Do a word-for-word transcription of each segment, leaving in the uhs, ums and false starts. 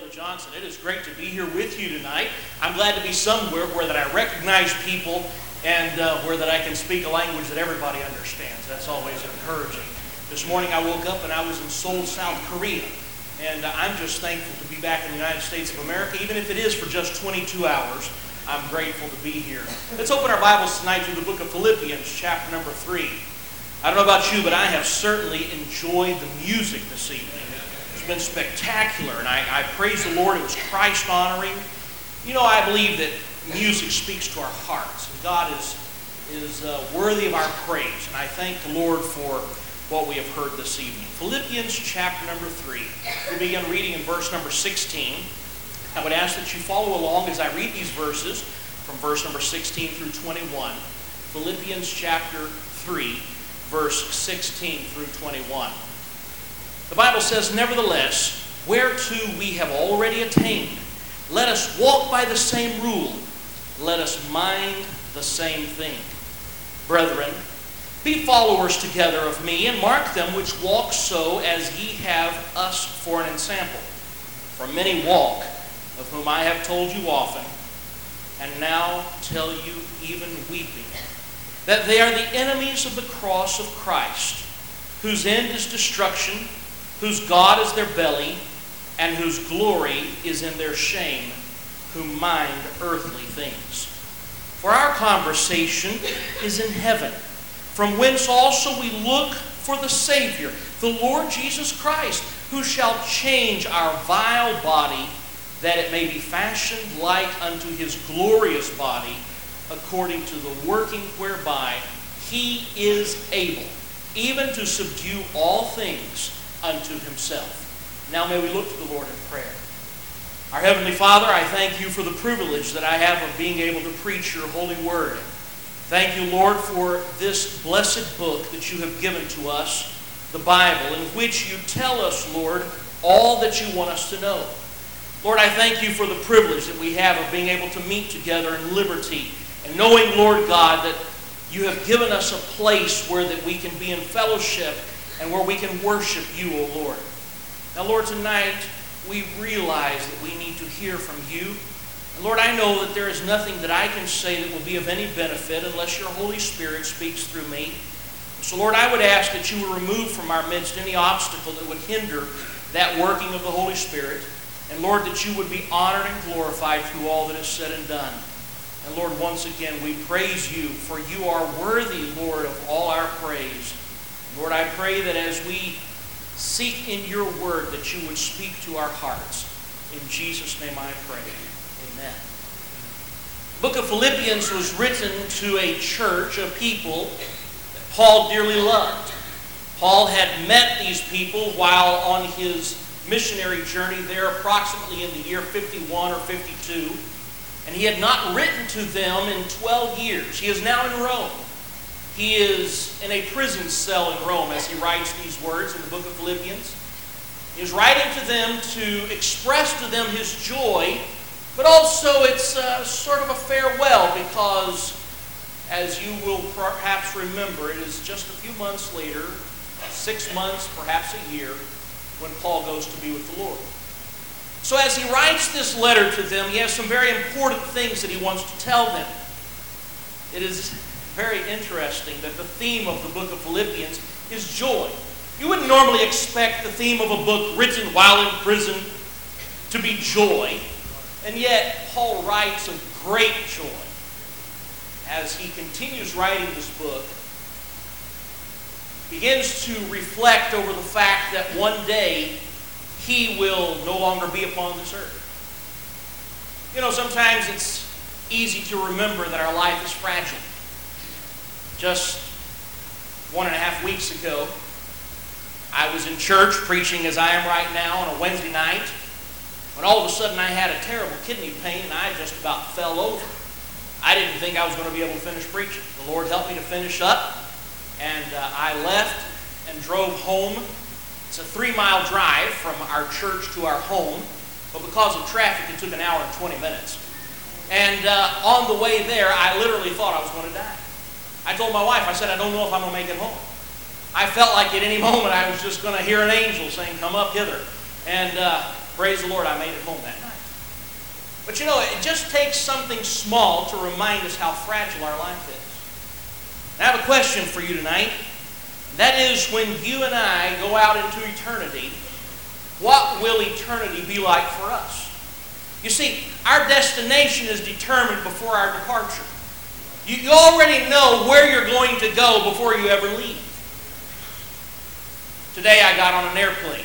Billy Johnson. It is great to be here with you tonight. I'm glad to be somewhere where that I recognize people and uh, where that I can speak a language that everybody understands. That's always encouraging. This morning I woke up and I was in Seoul, South Korea. And uh, I'm just thankful to be back in the United States of America, even if it is for just twenty-two hours. I'm grateful to be here. Let's open our Bibles tonight to the book of Philippians, chapter number three. I don't know about you, but I have certainly enjoyed the music this evening. It's been spectacular, and I, I praise the Lord. It was Christ-honoring. You know, I believe that music speaks to our hearts. And God is, is uh, worthy of our praise, and I thank the Lord for what we have heard this evening. Philippians chapter number three. We begin reading in verse number sixteen. I would ask that you follow along as I read these verses from verse number sixteen through twenty-one. Philippians chapter three, verse sixteen through twenty-one. The Bible says, "Nevertheless, whereto we have already attained, let us walk by the same rule, let us mind the same thing. Brethren, be followers together of me, and mark them which walk so as ye have us for an ensample. For many walk, of whom I have told you often, and now tell you even weeping, that they are the enemies of the cross of Christ, whose end is destruction, whose God is their belly, and whose glory is in their shame, who mind earthly things. For our conversation is in heaven, from whence also we look for the Savior, the Lord Jesus Christ, who shall change our vile body, that it may be fashioned like unto his glorious body, according to the working whereby he is able, even to subdue all things unto himself." Now may we look to the Lord in prayer. Our Heavenly Father, I thank you for the privilege that I have of being able to preach your holy word. Thank you, Lord, for this blessed book that you have given to us, the Bible, in which you tell us, Lord, all that you want us to know. Lord, I thank you for the privilege that we have of being able to meet together in liberty, and knowing, Lord God, that you have given us a place where that we can be in fellowship and where we can worship you, O Lord. Now, Lord, tonight we realize that we need to hear from you. And Lord, I know that there is nothing that I can say that will be of any benefit unless your Holy Spirit speaks through me. So, Lord, I would ask that you would remove from our midst any obstacle that would hinder that working of the Holy Spirit. And Lord, that you would be honored and glorified through all that is said and done. And Lord, once again, we praise you, for you are worthy, Lord, of all our praise. Lord, I pray that as we seek in your word, that you would speak to our hearts. In Jesus' name I pray. Amen. The book of Philippians was written to a church, a people that Paul dearly loved. Paul had met these people while on his missionary journey there approximately in the year fifty-one or fifty-two. And he had not written to them in twelve years. He is now in Rome. He is in a prison cell in Rome as he writes these words in the book of Philippians. He is writing to them to express to them his joy, but also it's uh, sort of a farewell, because as you will perhaps remember, it is just a few months later, six months, perhaps a year, when Paul goes to be with the Lord. So as he writes this letter to them, he has some very important things that he wants to tell them. It is very interesting that the theme of the book of Philippians is joy. You wouldn't normally expect the theme of a book written while in prison to be joy, and yet Paul writes of great joy. As he continues writing this book, begins to reflect over the fact that one day he will no longer be upon this earth. You know, sometimes it's easy to remember that our life is fragile. Just one and a half weeks ago, I was in church preaching as I am right now on a Wednesday night, when all of a sudden I had a terrible kidney pain and I just about fell over. I didn't think I was going to be able to finish preaching. The Lord helped me to finish up, and uh, I left and drove home. It's a three-mile drive from our church to our home, but because of traffic, it took an hour and twenty minutes. And uh, on the way there, I literally thought I was going to die. I told my wife, I said, I don't know if I'm going to make it home. I felt like at any moment I was just going to hear an angel saying, "Come up hither." And uh, Praise the Lord, I made it home that night. But you know, it just takes something small to remind us how fragile our life is. And I have a question for you tonight. That is, when you and I go out into eternity, what will eternity be like for us? You see, our destination is determined before our departure. You, you already know where you're going to go before you ever leave. Today I got on an airplane.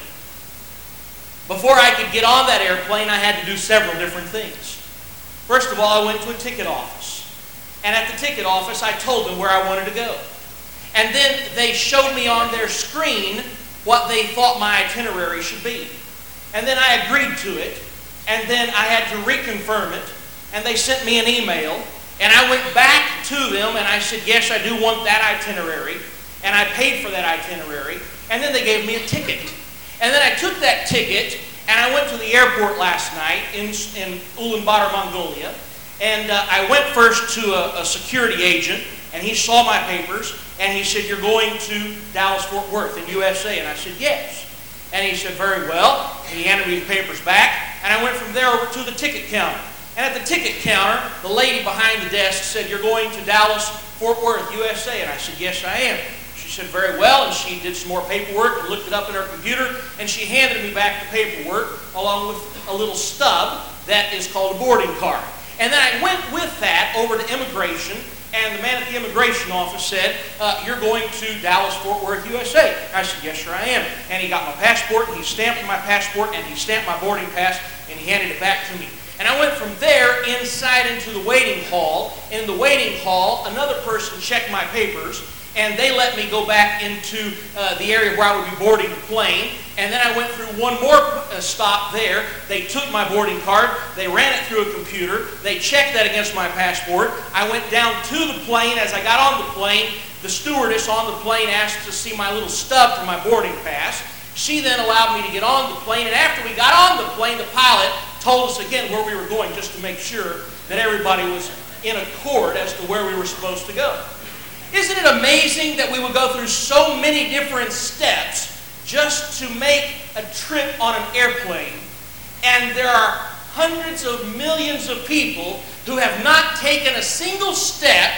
Before I could get on that airplane, I had to do several different things. First of all, I went to a ticket office. And at the ticket office, I told them where I wanted to go. And then they showed me on their screen what they thought my itinerary should be. And then I agreed to it. And then I had to reconfirm it. And they sent me an email. And I went back to them and I said, yes, I do want that itinerary. And I paid for that itinerary. And then they gave me a ticket. And then I took that ticket and I went to the airport last night in, in Ulaanbaatar, Mongolia. And uh, I went first to a, a security agent, and he saw my papers, and he said, you're going to Dallas-Fort Worth in U S A? And I said, yes. And he said, very well. And he handed me the papers back, and I went from there over to the ticket counter. And at the ticket counter, the lady behind the desk said, you're going to Dallas-Fort Worth, U S A? And I said, yes, I am. She said, very well, and she did some more paperwork and looked it up in her computer, and she handed me back the paperwork along with a little stub that is called a boarding card. And then I went with that over to immigration, and the man at the immigration office said, uh, you're going to Dallas-Fort Worth, U S A? I said, yes, sir, I am. And he got my passport, and he stamped my passport, and he stamped my boarding pass, and he handed it back to me. And I went from there inside into the waiting hall. In the waiting hall, another person checked my papers, and they let me go back into uh, the area where I would be boarding the plane. And then I went through one more uh, stop there. They took my boarding card. They ran it through a computer. They checked that against my passport. I went down to the plane. As I got on the plane, the stewardess on the plane asked to see my little stub for my boarding pass. She then allowed me to get on the plane. And after we got on the plane, the pilot told us again where we were going, just to make sure that everybody was in accord as to where we were supposed to go. Isn't it amazing that we would go through so many different steps just to make a trip on an airplane, and there are hundreds of millions of people who have not taken a single step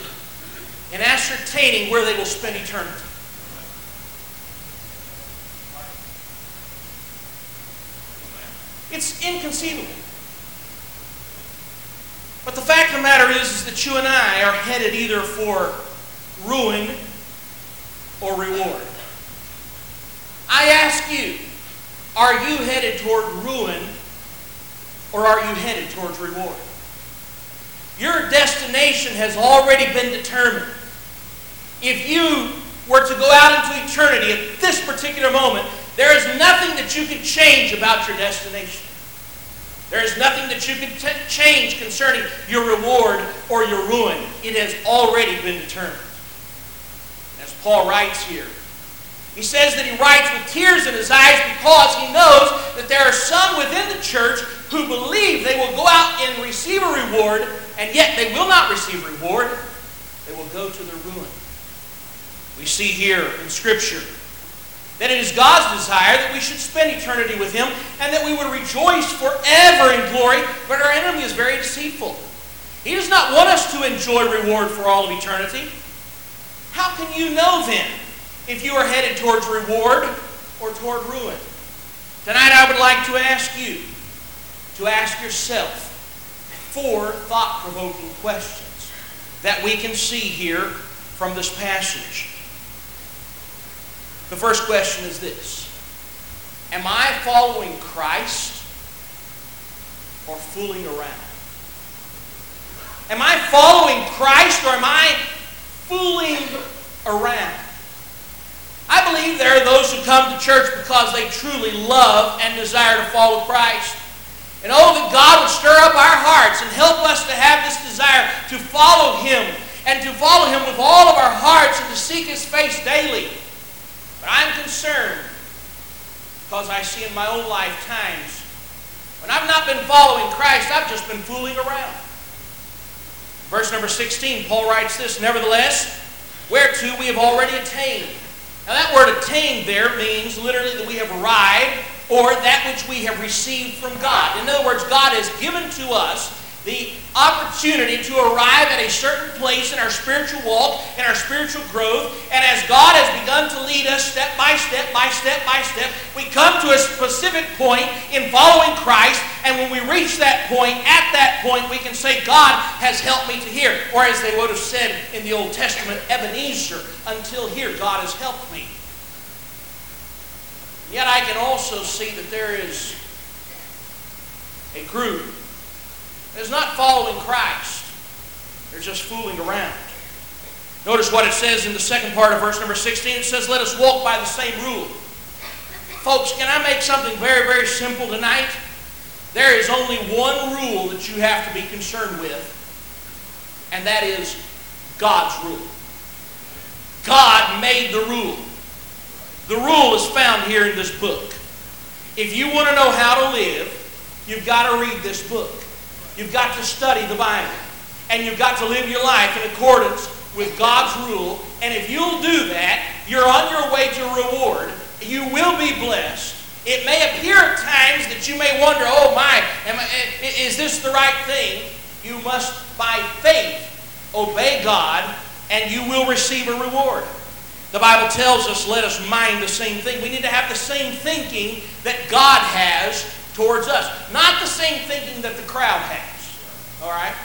in ascertaining where they will spend eternity? It's inconceivable. But the fact of the matter is, is that you and I are headed either for ruin or reward. I ask you, are you headed toward ruin or are you headed towards reward? Your destination has already been determined. If you were to go out into eternity at this particular moment, there is nothing that you can change about your destination. There is nothing that you can t- change concerning your reward or your ruin. It has already been determined. As Paul writes here, he says that he writes with tears in his eyes because he knows that there are some within the church who believe they will go out and receive a reward, and yet they will not receive a reward. They will go to their ruin. We see here in Scripture that it is God's desire that we should spend eternity with Him and that we would rejoice forever in glory, but our enemy is very deceitful. He does not want us to enjoy reward for all of eternity. How can you know then if you are headed towards reward or toward ruin? Tonight I would like to ask you to ask yourself four thought-provoking questions that we can see here from this passage. The first question is this: am I following Christ or fooling around? Am I following Christ or am I fooling around? I believe there are those who come to church because they truly love and desire to follow Christ. And oh, that God would stir up our hearts and help us to have this desire to follow Him and to follow Him with all of our hearts and to seek His face daily. But I'm concerned because I see in my own life times when I've not been following Christ, I've just been fooling around. Verse number sixteen, Paul writes this: nevertheless, whereto we have already attained. Now that word attained there means literally that we have arrived or that which we have received from God. In other words, God has given to us the opportunity to arrive at a certain place in our spiritual walk, in our spiritual growth, and as God has begun to lead us step by step, by step, by step, we come to a specific point in following Christ, and when we reach that point, at that point, we can say, God has helped me to here. Or as they would have said in the Old Testament, Ebenezer, until here, God has helped me. Yet I can also see that there is a group that is not following Christ. They're just fooling around. Notice what it says in the second part of verse number sixteen. It says, let us walk by the same rule. Folks, can I make something very, very simple tonight? There is only one rule that you have to be concerned with, and that is God's rule. God made the rule. The rule is found here in this book. If you want to know how to live, you've got to read this book. You've got to study the Bible. And you've got to live your life in accordance with God's rule. And if you'll do that, you're on your way to reward. You will be blessed. It may appear at times that you may wonder, oh my, am I, is this the right thing? You must, by faith, obey God, and you will receive a reward. The Bible tells us, let us mind the same thing. We need to have the same thinking that God has towards us. Not the same thinking that the crowd has. All right?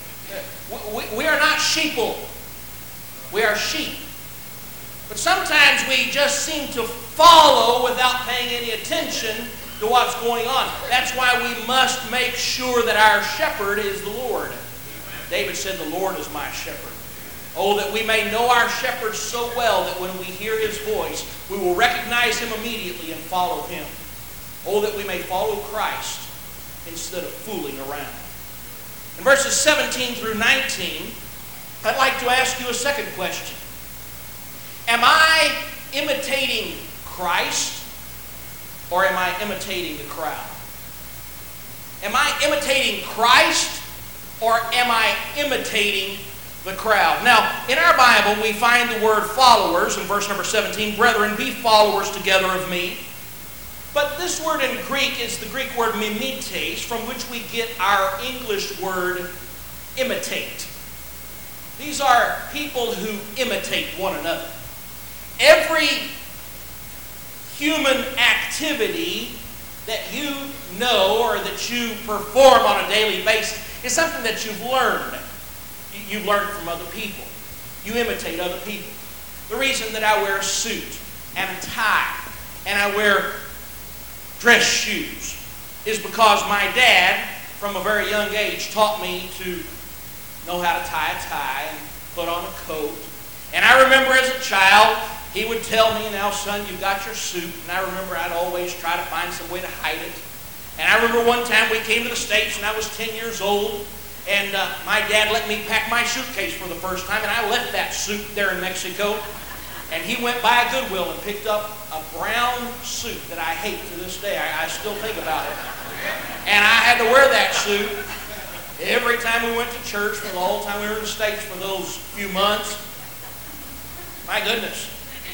We, we are not sheeple. We are sheep. But sometimes we just seem to follow without paying any attention to what's going on. That's why we must make sure that our shepherd is the Lord. David said, the Lord is my shepherd. Oh, that we may know our shepherd so well that when we hear his voice, we will recognize him immediately and follow him. Oh, that we may follow Christ instead of fooling around. In verses seventeen through nineteen, I'd like to ask you a second question. Am I imitating Christ, or am I imitating the crowd? Am I imitating Christ, or am I imitating the crowd? Now, in our Bible, we find the word followers in verse number seventeen. Brethren, be followers together of me. But this word in Greek is the Greek word mimetes, from which we get our English word imitate. These are people who imitate one another. Every human activity that you know or that you perform on a daily basis is something that you've learned. You've learned from other people. You imitate other people. The reason that I wear a suit and a tie and I wear dress shoes is because my dad, from a very young age, taught me to know how to tie a tie and put on a coat. And I remember as a child, he would tell me, now son, you've got your suit. And I remember I'd always try to find some way to hide it. And I remember one time we came to the States and I was ten years old. And uh, my dad let me pack my suitcase for the first time. And I left that suit there in Mexico. And he went by a Goodwill and picked up a brown suit that I hate to this day. I, I still think about it. And I had to wear that suit every time we went to church for the whole time we were in the States for those few months. My goodness.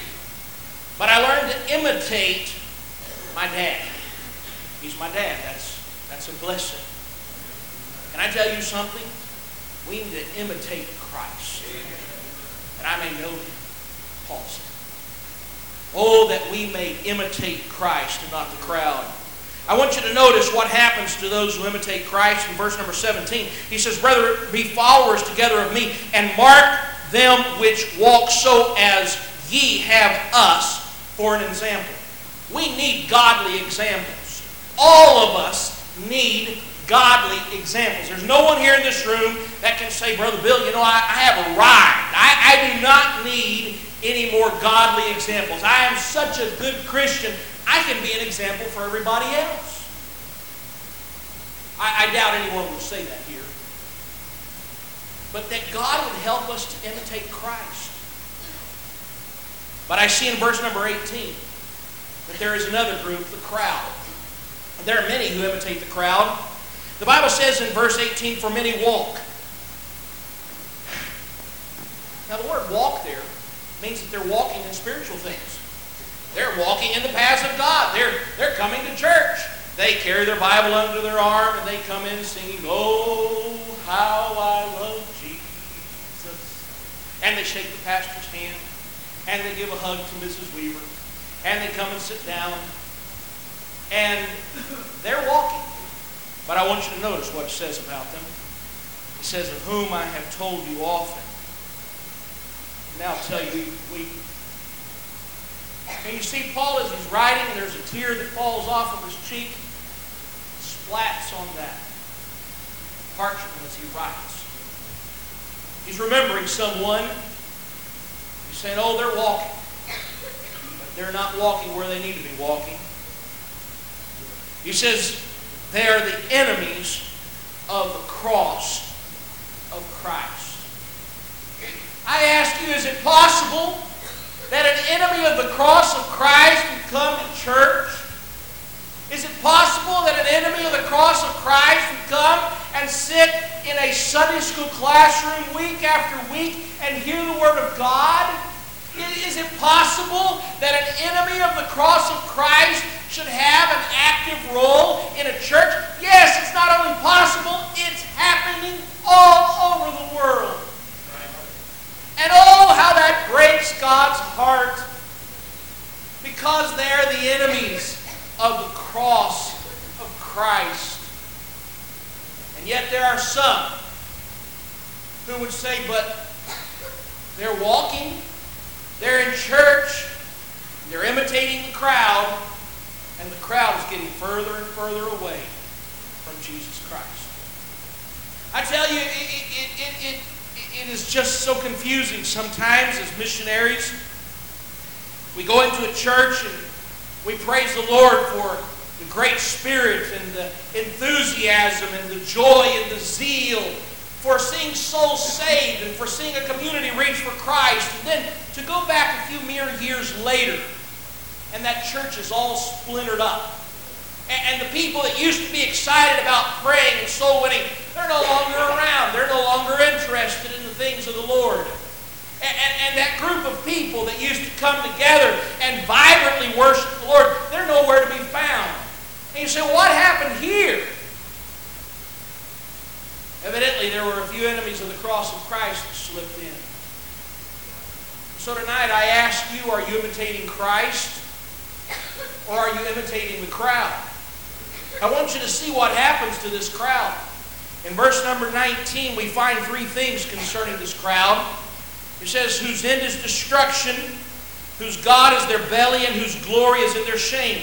But I learned to imitate my dad. He's my dad. That's, that's a blessing. Can I tell you something? We need to imitate Christ. And I may know him. Paul said. Oh, that we may imitate Christ and not the crowd. I want you to notice what happens to those who imitate Christ in verse number seventeen. He says, brethren, be followers together of me, and mark them which walk so as ye have us for an example. We need godly examples. All of us need godly examples. There's no one here in this room that can say, Brother Bill, you know, I, I have arrived. I, I do not need any more godly examples. I am such a good Christian, I can be an example for everybody else. I, I doubt anyone would say that here. But that God would help us to imitate Christ. But I see in verse number eighteen that there is another group, the crowd. There are many who imitate the crowd. The Bible says in verse eighteen, for many walk. Now the word walk there means that they're walking in spiritual things. They're walking in the paths of God. They're, they're coming to church. They carry their Bible under their arm and they come in singing, "Oh, how I love Jesus." And they shake the pastor's hand and they give a hug to Missus Weaver and they come and sit down and they're walking. But I want you to notice what it says about them. It says, "Of whom I have told you often." Now I'll tell you, we Can you see Paul as he's writing? There's a tear that falls off of his cheek, splats on that parchment as he writes. He's remembering someone. He's saying, "Oh, they're walking, but they're not walking where they need to be walking." He says, "They are the enemies of the cross of Christ." I ask you, is it possible that an enemy of the cross of Christ would come to church? Is it possible that an enemy of the cross of Christ would come and sit in a Sunday school classroom week after week and hear the Word of God? Is it possible that an enemy of the cross of Christ should have an active role in a church? Yes, it's not only possible, it's happening all over the world. And oh, how that breaks God's heart, because they are the enemies of the cross of Christ. And yet there are some who would say, "But they're walking, they're in church, they're imitating the crowd, and the crowd is getting further and further away from Jesus Christ." I tell you, it, it, it, it, it is just so confusing sometimes as missionaries. We go into a church and we praise the Lord for the great spirit and the enthusiasm and the joy and the zeal for seeing souls saved and for seeing a community reach for Christ. And then to go back a few mere years later and that church is all splintered up. And the people that used to be excited about praying and soul winning, they're no longer around. They're no longer interested in the things of the Lord. And, and, and that group of people that used to come together and vibrantly worship the Lord, they're nowhere to be found. And you say, "Well, what happened here?" Evidently, there were a few enemies of the cross of Christ that slipped in. So tonight I ask you, are you imitating Christ or are you imitating the crowd? I want you to see what happens to this crowd. In verse number nineteen, we find three things concerning this crowd. It says, "Whose end is destruction, whose God is their belly, and whose glory is in their shame."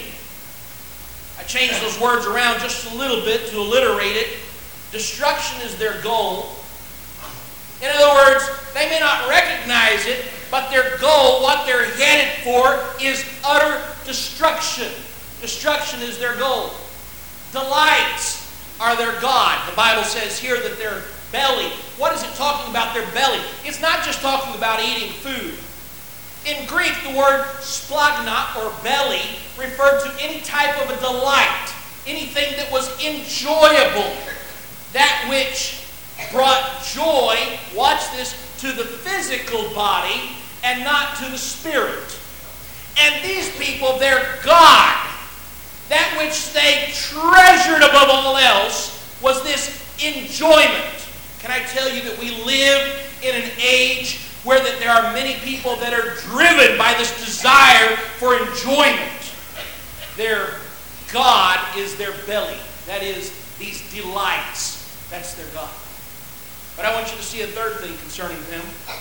I changed those words around just a little bit to alliterate it. Destruction is their goal. In other words, they may not recognize it, but their goal, what they're headed for, is utter destruction. Destruction is their goal. Delights are their God. The Bible says here that their belly. What is it talking about, their belly? It's not just talking about eating food. In Greek, the word splagna, or belly, referred to any type of a delight. Anything that was enjoyable. That which brought joy, watch this, to the physical body and not to the spirit. And these people, their God, that which they treasured above all else, was this enjoyment. Can I tell you that we live in an age where that there are many people that are driven by this desire for enjoyment? Their God is their belly. That is, these delights. That's their God. But I want you to see a third thing concerning them.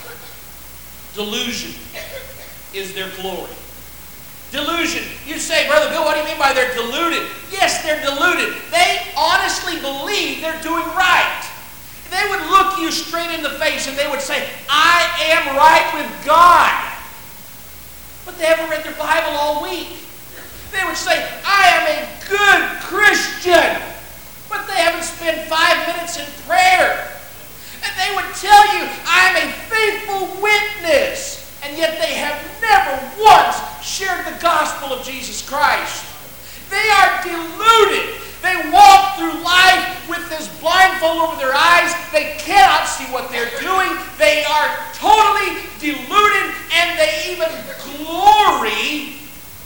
Delusion is their glory. Delusion. You say, "Brother Bill, what do you mean by they're deluded?" Yes, they're deluded. They honestly believe they're doing right. They would look you straight in the face and they would say, "I am right with God." But they haven't read their Bible all week. They would say, "I am a good Christian." But they haven't spent five minutes in prayer. And they would tell you, "I am a faithful witness." And yet they have never once shared the gospel of Jesus Christ. They are deluded. They walk through life with this blindfold over their eyes. They cannot see what they're doing. They are totally deluded, and they even glory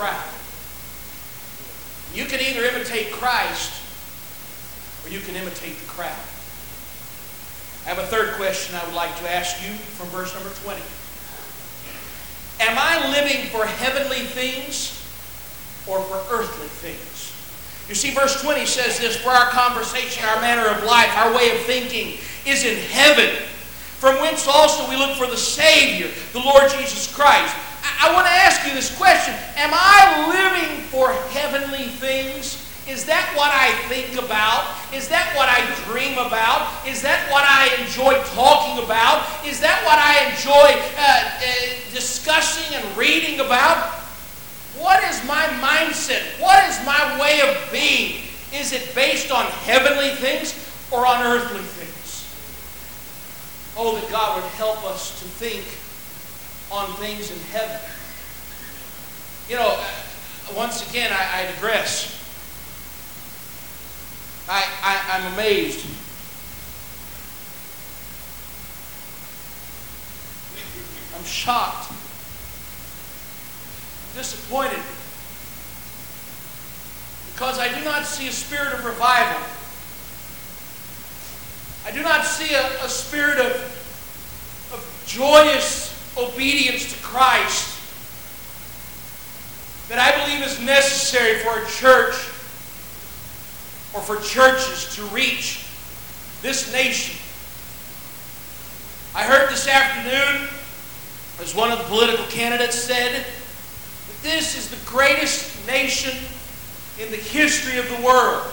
crowd. You can either imitate Christ or you can imitate the crowd. I have a third question I would like to ask you from verse number twenty. Am I living for heavenly things or for earthly things? You see, verse twenty says this, for our conversation, our manner of life, our way of thinking is in heaven, from whence also we look for the Savior, the Lord Jesus Christ. I, I want to ask you this question. Am I living for heavenly things? Is that what I think about? Is that what I dream about? Is that what I enjoy talking about? Is that what I enjoy uh, uh, discussing and reading about? What is my mindset? What is my way of being? Is it based on heavenly things or on earthly things? Oh, that God would help us to think on things in heaven. You know, once again, I, I digress. I, I, I'm amazed. I'm shocked. Disappointed. Because I do not see a spirit of revival. I do not see a, a spirit of, of joyous obedience to Christ that I believe is necessary for a church or for churches to reach this nation. I heard this afternoon, as one of the political candidates said, that this is the greatest nation in the history of the world.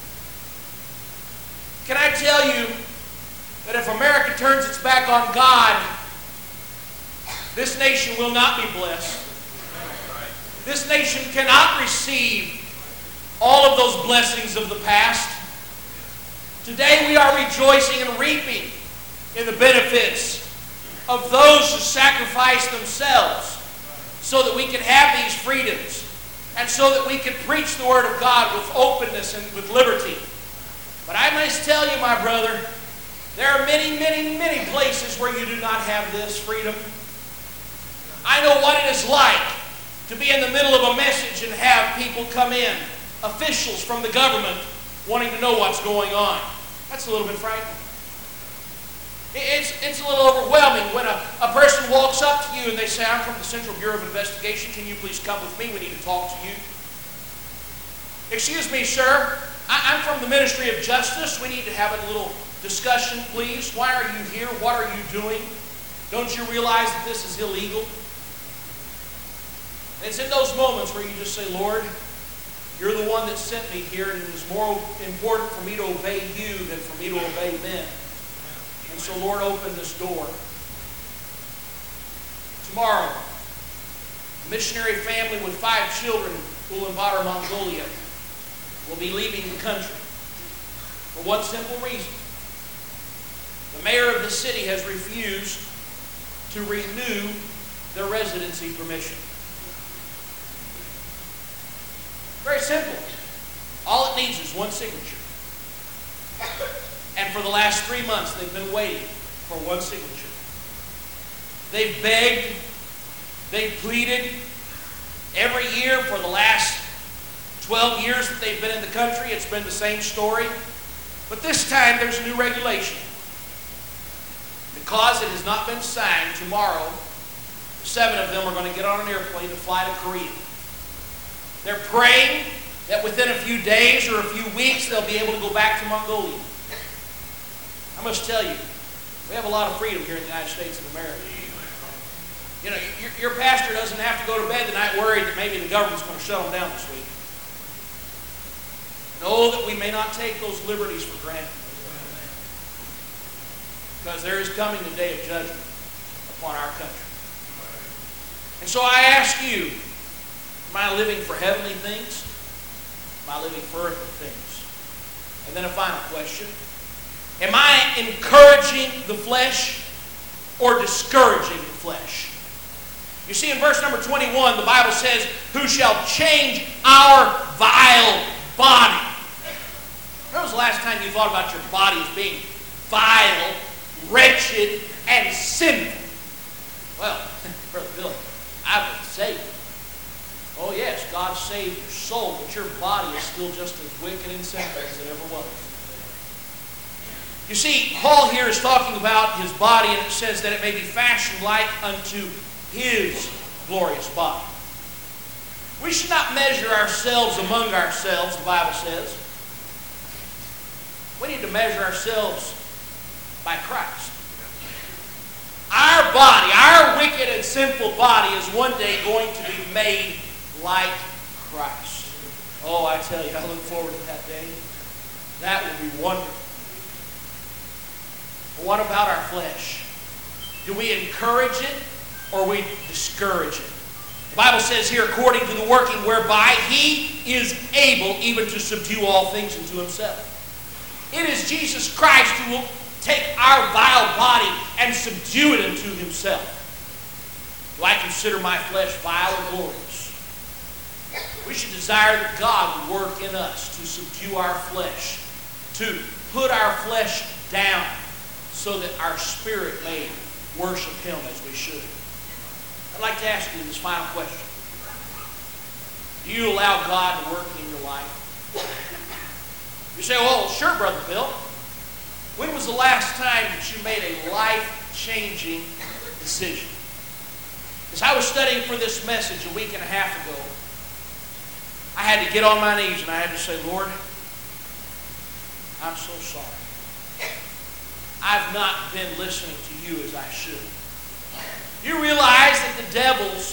Can I tell you that if America turns its back on God, this nation will not be blessed. This nation cannot receive all of those blessings of the past. Today we are rejoicing and reaping in the benefits of those who sacrifice themselves so that we can have these freedoms and so that we can preach the Word of God with openness and with liberty. But I must tell you, my brother, there are many, many, many places where you do not have this freedom. I know what it is like to be in the middle of a message and have people come in, officials from the government, wanting to know what's going on. That's a little bit frightening. It's, it's a little overwhelming when a, a person walks up to you and they say, I'm from the Central Bureau of Investigation. Can you please come with me? We need to talk to you. Excuse me, sir. I, I'm from the Ministry of Justice. We need to have a little discussion, please. Why are you here? What are you doing? Don't you realize that this is illegal? It's in those moments where you just say, Lord, you're the one that sent me here, and it's more important for me to obey you than for me to obey men. And so, Lord, open this door. Tomorrow, a missionary family with five children, Ulaanbaatar, Mongolia, will be leaving the country for one simple reason. The mayor of the city has refused to renew their residency permission. Very simple. All it needs is one signature. And for the last three months, they've been waiting for one signature. They've begged, they've pleaded. Every year for the last twelve years that they've been in the country, it's been the same story. But this time, there's a new regulation. Because it has not been signed, tomorrow, seven of them are going to get on an airplane to fly to Korea. They're praying that within a few days or a few weeks, they'll be able to go back to Mongolia. I must tell you, we have a lot of freedom here in the United States of America. You know, your, your pastor doesn't have to go to bed tonight worried that maybe the government's going to shut them down this week. Know that we may not take those liberties for granted. Because there is coming the day of judgment upon our country. And so I ask you, am I living for heavenly things? Am I living for earthly things? And then a final question. Am I encouraging the flesh or discouraging the flesh? You see, in verse number twenty-one, the Bible says, who shall change our vile body? When was the last time you thought about your body as being vile, wretched, and sinful? Well, Brother Billy, I've been saved. Oh yes, God saved your soul, but your body is still just as wicked and sinful as it ever was. You see, Paul here is talking about his body, and it says that it may be fashioned like unto his glorious body. We should not measure ourselves among ourselves, the Bible says. We need to measure ourselves by Christ. Our body, our wicked and sinful body is one day going to be made like Christ. Oh, I tell you, I look forward to that day. That will be wonderful. But what about our flesh? Do we encourage it or we discourage it? The Bible says here, according to the working whereby He is able even to subdue all things unto Himself. It is Jesus Christ who will take our vile body and subdue it unto Himself. Do I consider my flesh vile or glorious? We should desire that God would work in us to subdue our flesh, to put our flesh down so that our spirit may worship Him as we should. I'd like to ask you this final question. Do you allow God to work in your life? You say, well, sure, Brother Bill. When was the last time that you made a life-changing decision? As I was studying for this message a week and a half ago, I had to get on my knees and I had to say, Lord, I'm so sorry. I've not been listening to you as I should. You realize that the devil's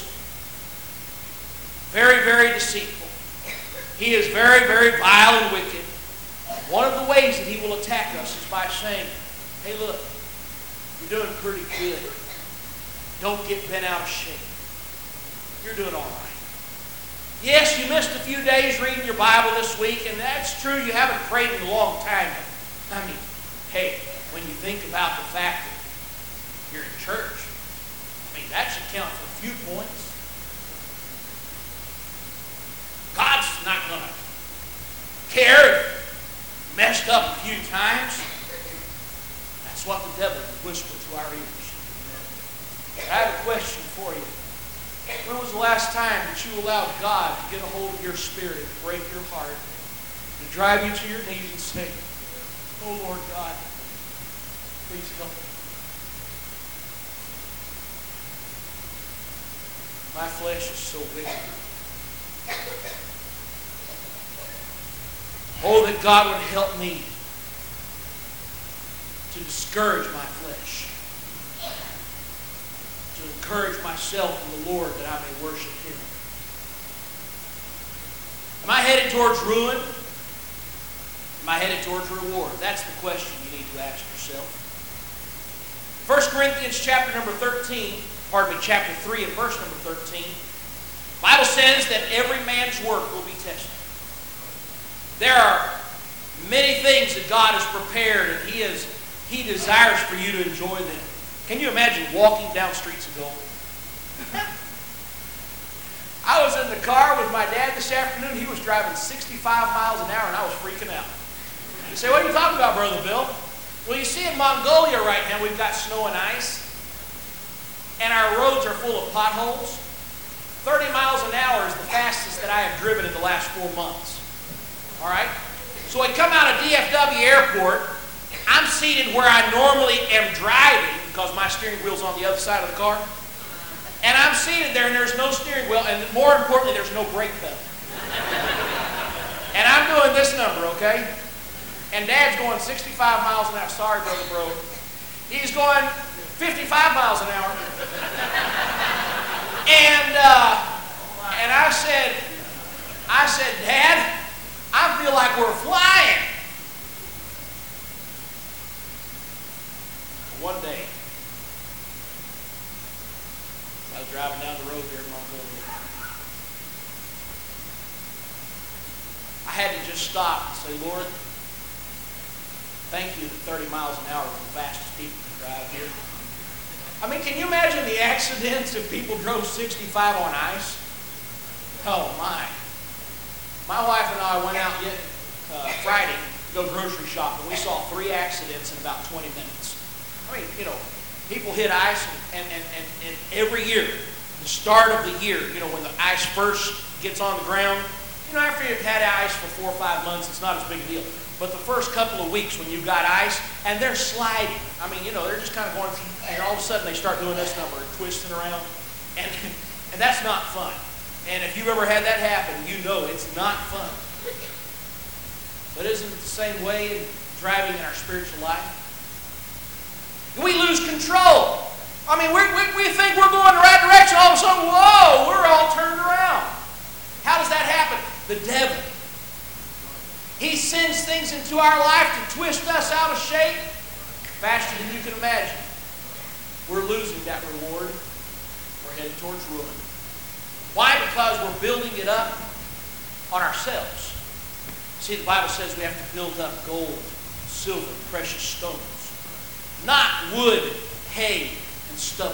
very, very deceitful. He is very, very vile and wicked. One of the ways that he will attack us is by saying, hey, look, you're doing pretty good. Don't get bent out of shape. You're doing all right. Yes, you missed a few days reading your Bible this week, and that's true. You haven't prayed in a long time. But, I mean, hey, when you think about the fact that you're in church, I mean, that should count for a few points. God's not going to care if you messed up a few times. That's what the devil will whisper to our ears. I have a question for you. When was the last time that you allowed God to get a hold of your spirit and break your heart and drive you to your knees and say, oh, Lord God, please help me. My flesh is so wicked. Oh, that God would help me to discourage my flesh, to encourage myself in the Lord that I may worship Him. Am I headed towards ruin? Am I headed towards reward? That's the question you need to ask yourself. First Corinthians chapter number thirteen, pardon me, chapter three and verse number thirteen, the Bible says that every man's work will be tested. There are many things that God has prepared, and He is He desires for you to enjoy them. Can you imagine walking down streets of gold? I was in the car with my dad this afternoon. He was driving sixty-five miles an hour, and I was freaking out. You say, what are you talking about, Brother Bill? Well, you see, in Mongolia right now, we've got snow and ice, and our roads are full of potholes. thirty miles an hour is the fastest that I have driven in the last four months. All right? So I come out of D F W Airport. I'm seated where I normally am driving because my steering wheel's on the other side of the car. And I'm seated there and there's no steering wheel, and more importantly, there's no brake pedal. And I'm doing this number, okay? And Dad's going sixty-five miles an hour. Sorry, Brother Bro. He's going fifty-five miles an hour. And uh, and I said, I said, Dad, I feel like we're flying. One day, I was driving down the road here in Mongolia. I had to just stop and say, Lord, thank you that thirty miles an hour is the fastest people can drive here. I mean, can you imagine the accidents if people drove sixty-five on ice? Oh, my. My wife and I went out yet, uh, Friday to go grocery shopping. We saw three accidents in about twenty minutes. I mean, you know, people hit ice, and, and, and, and every year, the start of the year, you know, when the ice first gets on the ground. You know, after you've had ice for four or five months, it's not as big a deal. But the first couple of weeks when you've got ice, and they're sliding. I mean, you know, they're just kind of going, and all of a sudden they start doing this number, twisting around. And, and that's not fun. And if you've ever had that happen, you know it's not fun. But isn't it the same way in driving in our spiritual life? We lose control. I mean, we, we, we think we're going the right direction. All of a sudden, whoa, we're all turned around. How does that happen? The devil. He sends things into our life to twist us out of shape faster than you can imagine. We're losing that reward. We're headed towards ruin. Why? Because we're building it up on ourselves. See, the Bible says we have to build up gold, silver, precious stones, not wood, hay, and stubble.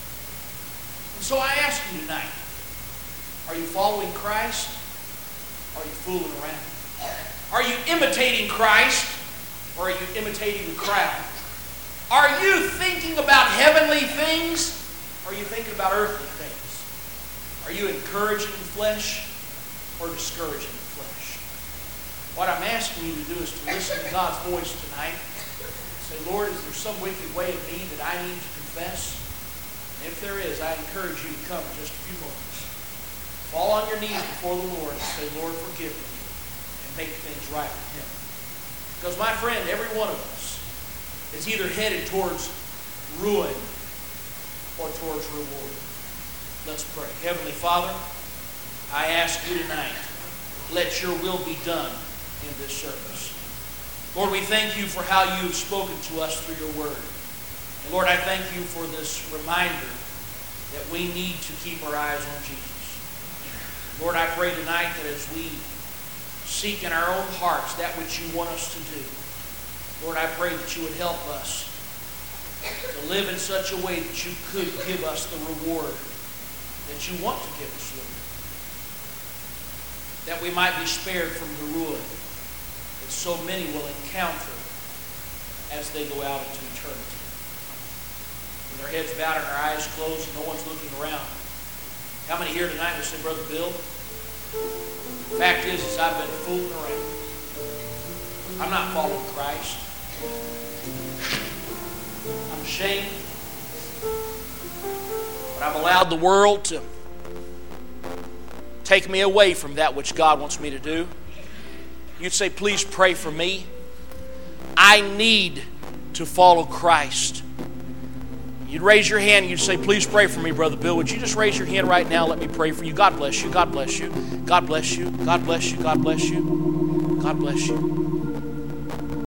And so I ask you tonight, are you following Christ? Or are you fooling around? Are you imitating Christ? Or are you imitating the crowd? Are you thinking about heavenly things? Or are you thinking about earthly things? Are you encouraging the flesh or discouraging the flesh? What I'm asking you to do is to listen to God's voice tonight. Say, Lord, is there some wicked way of me that I need to confess? And if there is, I encourage you to come in just a few moments. Fall on your knees before the Lord and say, Lord, forgive me, and make things right with Him. Because, my friend, every one of us is either headed towards ruin or towards reward. Let's pray. Heavenly Father, I ask you tonight, let your will be done in this service. Lord, we thank you for how you have spoken to us through your word. And Lord, I thank you for this reminder that we need to keep our eyes on Jesus. Lord, I pray tonight that as we seek in our own hearts that which you want us to do, Lord, I pray that you would help us to live in such a way that you could give us the reward that you want to give us, Lord. That we might be spared from the ruin that so many will encounter as they go out into eternity. With their heads bowed and their eyes closed and no one's looking around. How many here tonight would say, Brother Bill, the fact is, is I've been fooling around. I'm not following Christ. I'm ashamed. But I've allowed the world to take me away from that which God wants me to do. You'd say, please pray for me. I need to follow Christ. You'd raise your hand and you'd say, please pray for me, Brother Bill. Would you just raise your hand right now? Let me pray for you. God bless you. God bless you. God bless you. God bless you. God bless you. God bless you.